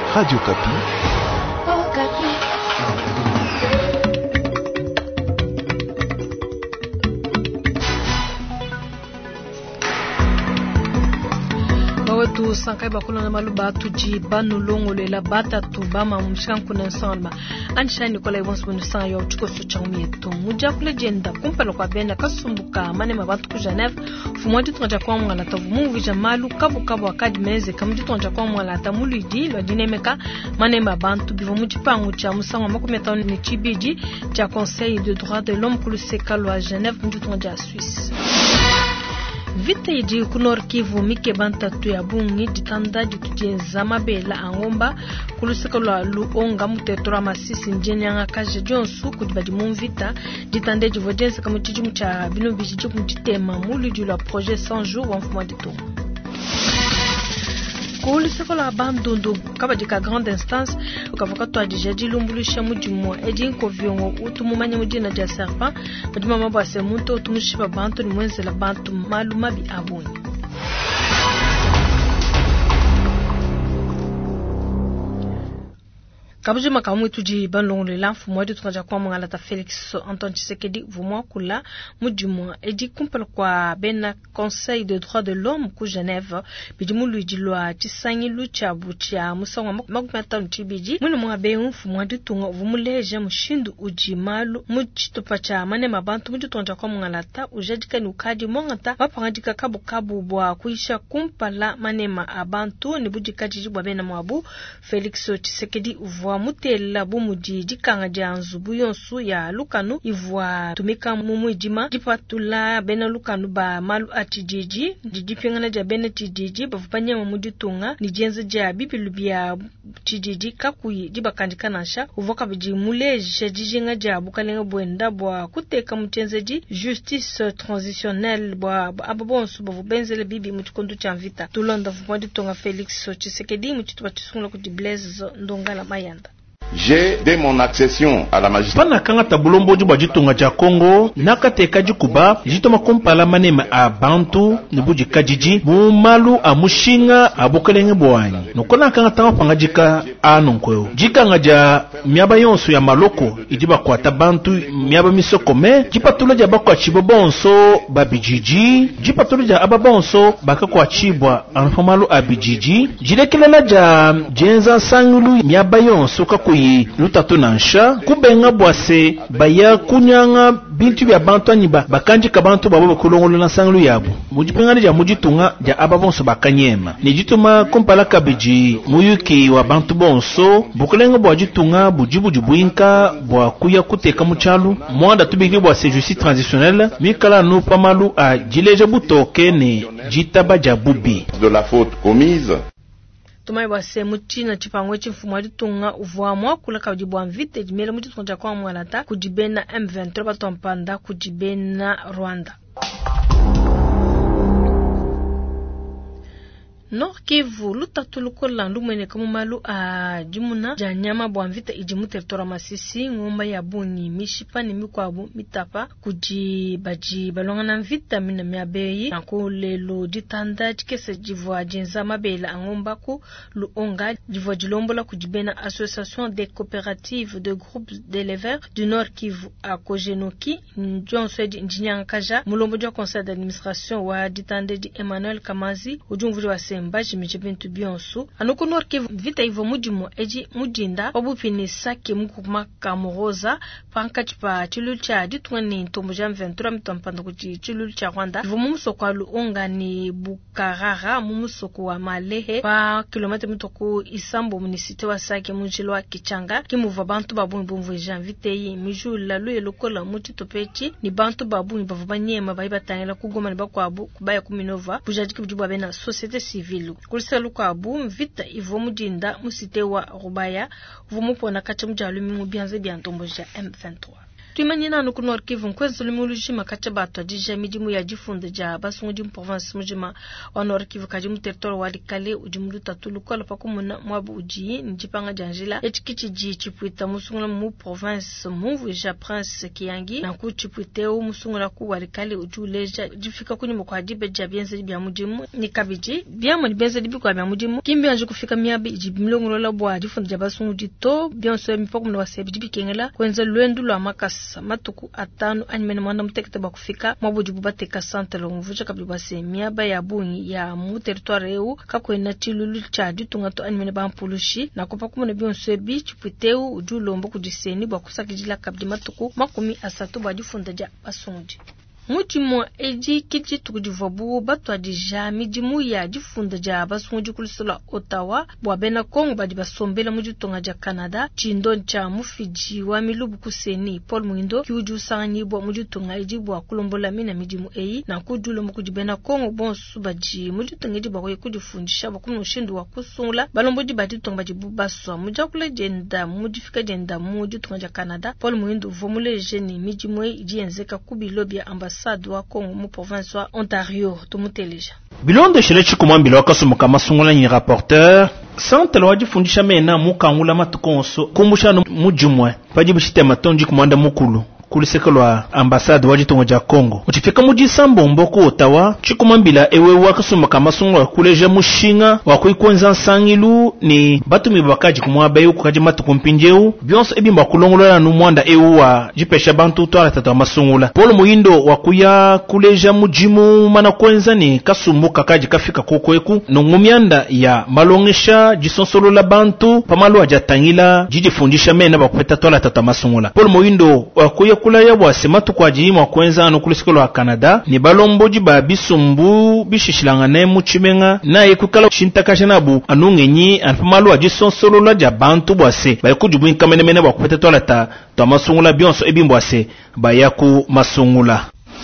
Radio Kapi. Oh, Kapi. Tu sankai bakula na maluba tuji banu longo le la bata tu bama mshanku na sanma ansha Nicola Evans bunu san yo chuko su changmi to muja kula jenda kumpelo kwa bena kasumbuka mane mabantu ku Genève fumodi tonja kwa mwala ta mu vija malu kabu akadi meze kamdi tonja kwa mwala ta mulidi lo dinemeka mane mabantu bivo mujipangu cha musanga makumeta ni chibiji cha Conseil de droit de l'homme ku sekalo à Genève muji tonja Suisse. Vita iji kunor Kivu mike banta tu ya bungi ditanda jitujenza mabela angomba kulusika lwa luonga mutetora masisi njenya kaje jonsu kudibadi mumvita ditande jivojenza kama chijumu cha binu bijiju kumjitema mulu jula projet 100 jours en fuma dito. Kuli sekola bandundu kabajika grande instance ukavakato ajiji lumbulisha mujimo ejinko vyongo utumumanya mujina ja serpent badima mabo asemunto utumushiba bantu ni mwenzela bantu maluma bi abuni. Kabuji makamu tuji banlongo le lanfu mwadi tukaja kwa mwala ta Félix Antoine Tshisekedi vumwa kula mujimo edi kumpel kwa bena Conseil de droit de l'homme ku Genève bidimu luijilwa chisangi lucha bucha musonga makumata ntibiji mune mwabe mfu mwadi tunga vumuleje mushindu uji malu mujitopacha mane mabantu mujitonja kwa mwala ta ujadika ni ukadi mwangata wapangajika kabu bwa kuisha kumpala manema abantu ni bujikaji jibwa bena mwabu Félix Tshisekedi uvwa mutela bumuji jikanga janzu buyonsu ya lukanu ivwa tumika mumwijima jipatula bena lukanu ba malu atijiji jijipingana ja bena tijiji bavupanya mumujitunga ni jenze ja bipilubia tijiji kakuyi jibakanjikanisha uvoka biji muleje jijinga ja bukalenga bwenda bwa kuteka mchenzeji justice transitionnelle bwa ababonsu bavubenzele bibi mutikondo cha vita tulonda vupandi tonga Félix Tshisekedi mutituba tisungula kuti Blaise Ndongala Mayanda. J'ai, dès mon accession à la magistrature, pana kanga tabulombo juba jitunga cha Kongo nakateka jikuba jitoma kompala manema a bantu nibuji kajiji mumalu amushinga abukalenge bwanyi nokona kanga tanga pangajika anonkwe jikanga ja miaba yonso ya maloko ijiba kwata bantu miaba misokome jipatula ja bakwa chibobonso babijiji jipatula ja ababonso bakakwa chibwa anfamalu abijiji jirekelela ja jenza sangulu miaba yonso kakuyi lutatu nansha kubenga bwase baya kunyanga bintu bya bantu aniba bakanji kabantu babo bakulongolo na sangulu yabo mujipengani ja mujitunga ja ababonso bakanyema nijituma kompala kabiji muyuki wa bantu bonso bukulenga bwa jitunga bujibu jibwinka bwa kuya kuteka muchalu mwanda tubiki bwa justice transitionnelle mikala no pamalu a jileje butoke ne jitaba ja bubi de la faute commise. Tumai base muchina chipangwe chimfumo litunga uvuamwa kula kaujibwa mvite jimele muchitunga kwa mwalata kujibena M23 batompanda kujibena Rwanda. Nord Kivu lutatulukola ndumwene kamumalu a jimuna janyama bwamvita ijimu territoire Masisi ngomba ya buni mishipa ni mikwabu mitapa kuji baji balongana mvita mina miabeyi nako lelo ditanda jikese jivwa jenza mabela ngomba ku luonga jivwa jilombola kujibena Association des coopératives de groupes d'éleveurs du Nord Kivu a Kojenoki njonsweji njinyankaja mulombo jwa conseil d'administration wa ditande di Emmanuel Kamazi ujumvuri wa mbaji michibintu bionsu anoko Nord Kivu vita ivo mujimo eji mujinda wabupini sake mkukumaka moroza pankachipa chilulcha ditwani ntomboja M23 mitompanda kuchi chilulcha Rwanda ivo mumusoko wa luonga ni Bukarara mumusoko wa Malehe pa kilomita mitoku Isambo munisite wa sake mujilo wa Kichanga kimuva bantu babu mbumvu eja vite yi mijula luye lokola mutitopechi ni bantu babu mbavubanyema baibatangela kugoma ni bakwabu kubaya kuminova bujajiki bujibu bena société civile kulisa lukabu mvita ivo mujinda musite wa Rubaya vumupona kacha mujalu mingu bianze biantomboja M23. tuimani na nuku Nord Kivu kwenzo limuluji makacha bato ajija mijimu ya jifunde ja basungu jimu province mujima wa Nord Kivu kajimu territoire Walikale ujimulu tatulu kwa lapaku muna mwabu uji njipanga janjila etikichi ji chipuita musungula mu province muvu ja Prince Kiangi na ku chipuiteo musungula ku Walikale ujuleja jifika kunyuma kwa jibe ja bienze bya mujimu ni kabiji biamo ni bienze libi kwa bya mujimu kimbi anju kufika miabi ijimilongo la bwa jifunde ja basungu jito bienso mipoko mna wasebi jibi kengela kwenza lwendu la makasa matuku atano anyimene mwana mutekete bakufika mwabuji bubateka sante lo mvuja kabibase miaba ya bunyi ya mu territoire eu kakwena chilulu cha ditunga to anyimene bampulushi na kupa kumune byonso bi chiputeu ujulombo kujiseni bakusakijila kabdi matuku makumi asatu bajifunda ja basunji Mujimo eji kiti tukujivabu batu adija mijimu ya jifunda ja basunji kulisula Ottawa bwabena Kongo badi basombela mujitonga ja Canada chindon cha mufiji wa milubu kuseni Paul Mwindo kiuju sanyi bwa mujitonga eji bwa kulombola mina mijimu eyi na kujulo mukujibena Kongo bonsu baji mujitonga eji bwa kujifundisha bakumu ushindu wa kusungula balomboji badi tonga baji bubaswa mujakule jenda mujifika jenda mujitonga ja Canada Paul Mwindo vomule jeni mijimu eji enzeka kubilobi ya wa Kongo mu province wa Ontario tumuteleja bilondo shele chikumambilo wakasumuka masungula ni rapporteur sante lo wajifundisha mena mukangula matukonso kumbusha no mujumwe pajibishite matonji kumanda mukulu kulisekelwa ambassade wajitongo ja Kongo utifika mujisambo mboko Ottawa chikumambila ewe wakasumuka masungula kuleja mushinga wakuikwenza sangilu ni batumi bakaji kumwaba yu kukaji matukumpinjeu byonso ebimba kulongolola no mwanda ewe wa jipesha bantu twala tatu masungula Paul Muhindo wakuya kuleja mujimu mana kwenza ni kasumbuka kaji kafika kokweku no ngumyanda ya malongesha jisonsolo la bantu pamalo ajatangila jijifundisha mena bakupeta twala tatu masungula Paul Muhindo wakuya kula ya bwasema tukwaji mwa kwenza no kulisikolo wa Canada ni balomboji ba bisumbu bishishilanga ne muchimenga na yekukala shintakashanabu anungenyi anpamalo ajisonsolo la ja bantu bwase bayikujubu nkamenemene bakupeta twala tatu masungula byonso ebimbwase bayaku masungula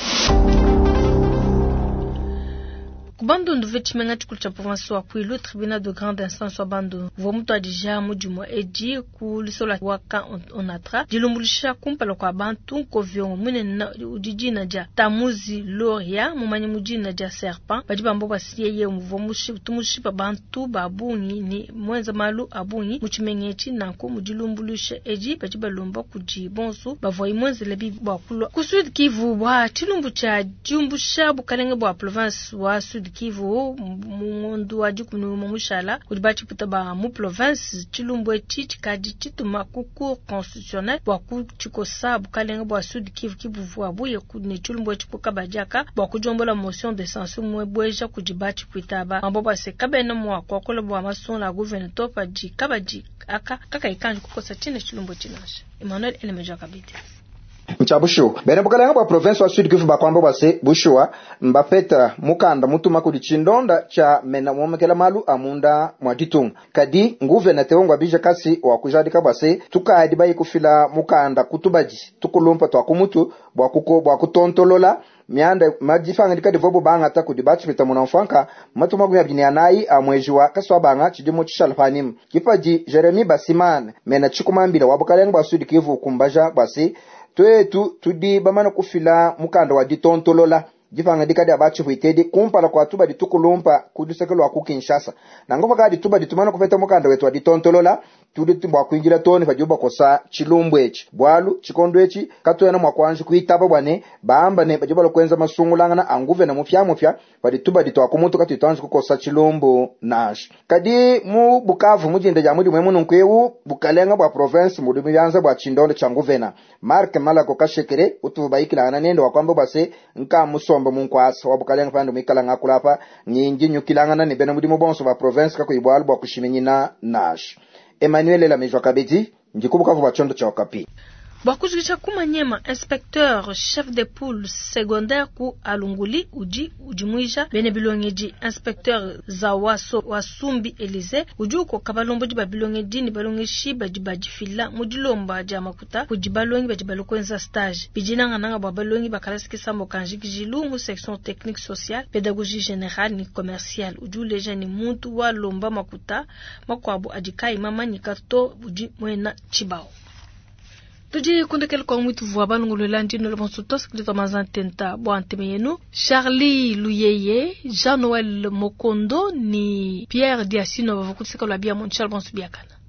Bando nduvetimenga chikucha province wa Kwilu tribunal de grande instance wa bando vomuto adija mujimo eji kulisola waka onatra dilumbulisha kumpala kwa bantu kovyo munena ujijina ja tamuzi loria mumanyi mujina ja serpent bajibambo basiye ye muvomushi tumushipa bantu babunyi ni mwenza malu abunyi muchimengechi nanko mujilumbulisha eji bajibalomba kujibonsu bavoyi mwenza lebi bakulo kusud Kivu bwa chilumbu cha jumbusha bukalenge bwa province wa Sud Kivu mundu wajukumnu mumushala kudibachi putaba mu province chilumbu echi kaji chituma kuku constitutionnel bwa kuchikosa bukalenge bwa Sud Kivu kibuvu abuye kudne chilumbu echi kukabajaka bwa kujombola motion de censure mwebweja kudibachi putaba mambo se kabena mwa kwa kola bwa mason la gouvernement paji kabaji aka kaka ikanji kukosa chine chilumbu chinasha Emmanuel Elemeja kabite Mchabushu bene bukalanga bwa province wa Sud Kivu bakwamba base bushua mbapeta mukanda mutuma kuli chindonda cha mena mwomekela malu amunda mwaditunga kadi nguve na teongwa bija kasi wa kujadika base tukaadi bayi kufila mukanda kutubaji tukulumpa twakumutu bwa kutontolola mianda majifanga dikade vobo banga ta kudibachi pita munamfanka matuma gumya binianai amwejiwa kaswa banga chidimo chishalfanim kipaji Jeremy Basiman mena chikumambila wabukalanga bwa Sud Kivu kumbaja base twetu tudi bamana kufila mukanda wa ditontolola jifanga dikade abachi huitedi kumpala kwa tuba ditukulumpa kudusekelo wa Kinshasa na ngova kadi tuba ditumana kufeta mukanda wetu wa ditontolola tudi timbwa kuinjira toni fajuba kosa chilumbu echi bwalu chikondo echi katwena mwakwanji kuitaba bwane baamba ne bajuba lokwenza masungulangana anguve na mufya badituba ditwa kumutu katitanji kukosa chilumbu nash kadi mu Bukavu mujinde jamudi mwemu nkwewu bukalenga bwa province mudumi yanza bwa chindolo cha nguvena Mark Malako kashekere utubaikila ananendo wakwamba base nka musomba munkwasa wabukalenga pando mikala ngakulapa nyingi nyukilangana ni bena mudimo bonso ba province kako ibwalu bwa kushimenyina nash Emmanuel Lamejwa Kabedi ndikubuka kwa chondo cha Okapi Bakuzikisha kumanyema inspecteur chef de poule secondaire ku Alunguli ujimuisha bene bilongeji inspecteur za wasumbi Elize ujuko kabalomboji babilongeji ni balongeshi bajibajifila mujilomba ja makuta kujibalongi bajibalokwenza stage bijinanga nanga babalongi bakalasi sambo kanjikijilu mu section technique sociale pédagogie générale ni commerciale ujuleja ni muntu wa lomba makuta makwabu ajikai mama nikato uji mwena chibao tuji kundekele kwa mwitu vwa banungulu landi no lebonso tos klito mazantenta bo antemeyenu Charlie Luyeye, Jean-Noël Mokondo ni Pierre Diasino vavukutisika la bia monchal bonsu biakana.